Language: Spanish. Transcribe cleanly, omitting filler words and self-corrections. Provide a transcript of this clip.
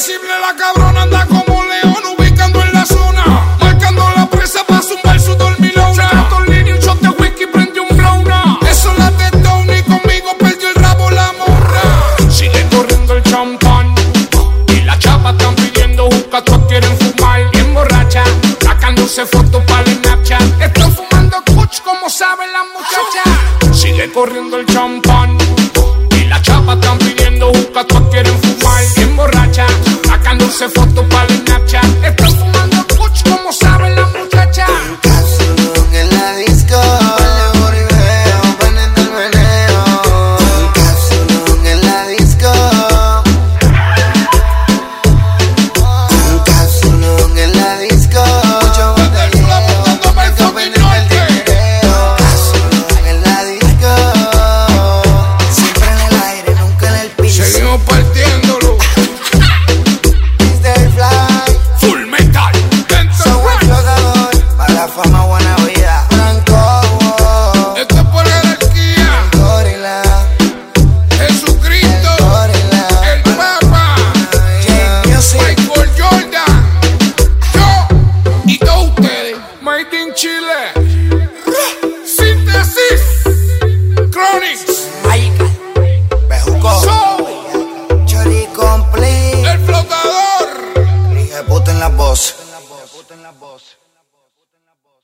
impredecible, la cabrona anda como león, ubicando en la zona, marcando la presa pa' zumbar su dormilona. Se trató en línea, un shot de whisky, prendió un blowna. Eso la de Tony, conmigo perdió el rabo la morra. Sigue corriendo el champán y la chapa están pidiendo juca, todos quieren fumar. Bien borracha, sacándose fotos para el Snapchat. Están fumando kuch como saben las muchachas. Sigue corriendo el champán y la chapa están pidiendo juca, todos quieren fumar. Bien borracha, sacándose fotos para el Snapchat. Están fumando kuch como saben las muchachas. Cápsulón en la disco, vale boribeo, poniendo el meneo. Cápsulón en la disco. Cápsulón en la disco. Mucho botelleo, conmigo pendiente el dinero. Cápsulón en la disco. Siempre en el aire, nunca en el piso. Seguimos partiéndolo. Mr. Fly, Full metal. soy el flotador, para la fama, buena vida. Franco, Esto es por jerarquía. gorila, Jesucristo, gorila. el Papa, Music. Michael Jordan, yo y todos ustedes. Made in Chile. Síntesis. Chronics. Bejuco, Soul. Chori Complete. El flotador. Dije puta en la voz.